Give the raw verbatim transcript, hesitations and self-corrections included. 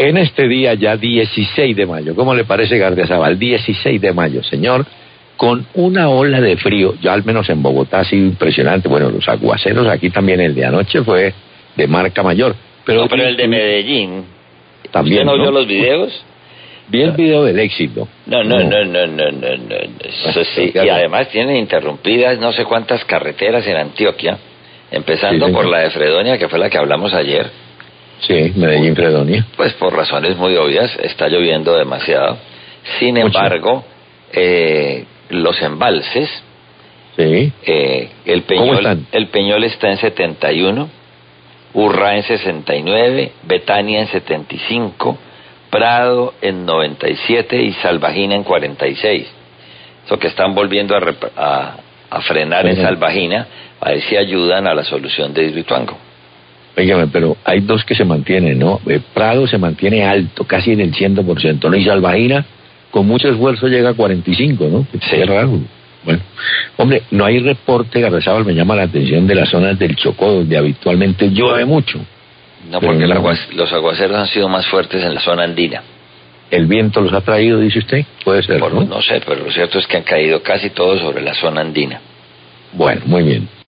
En este día ya dieciséis de mayo, ¿cómo le parece, Gardiazabal? dieciséis de mayo, señor, con una ola de frío, ya al menos en Bogotá ha sido impresionante. Bueno, los aguaceros aquí también el de anoche fue de marca mayor. Pero, no, pero el de Medellín, también, ¿usted no, ¿no? vio los videos? Vi el video del éxito. No, no, no, no, no, no, no. Eso sí. Y además tienen interrumpidas no sé cuántas carreteras en Antioquia, empezando sí, por la de Fredonia, que fue la que hablamos ayer. Sí, Medellín, Fredonia. Pues por razones muy obvias, está lloviendo demasiado. Sin Mucho. embargo, eh, los embalses, sí. eh, el Peñol, el Peñol está en setenta y uno, Urrá en sesenta y nueve, Betania en setenta y cinco, Prado en noventa y siete y Salvajina en cuarenta y seis. Eso que están volviendo a, a, a frenar sí, en Salvajina, a ver si ayudan a la solución de Hidroituango. Óigame, pero hay dos que se mantienen, ¿no? Eh, Prado se mantiene alto, casi en el cien por ciento, ¿no? Y Salvajina, con mucho esfuerzo, llega a cuarenta y cinco, ¿no? Sí. Qué raro. Bueno, hombre, no hay reporte, Gardiazabal, me llama la atención, de las zonas del Chocó, donde habitualmente llueve mucho. No, porque no, aguas, los aguaceros han sido más fuertes en la zona andina. ¿El viento los ha traído, dice usted? Puede ser, Por, ¿no? No sé, pero lo cierto es que han caído casi todos sobre la zona andina. Bueno, muy bien.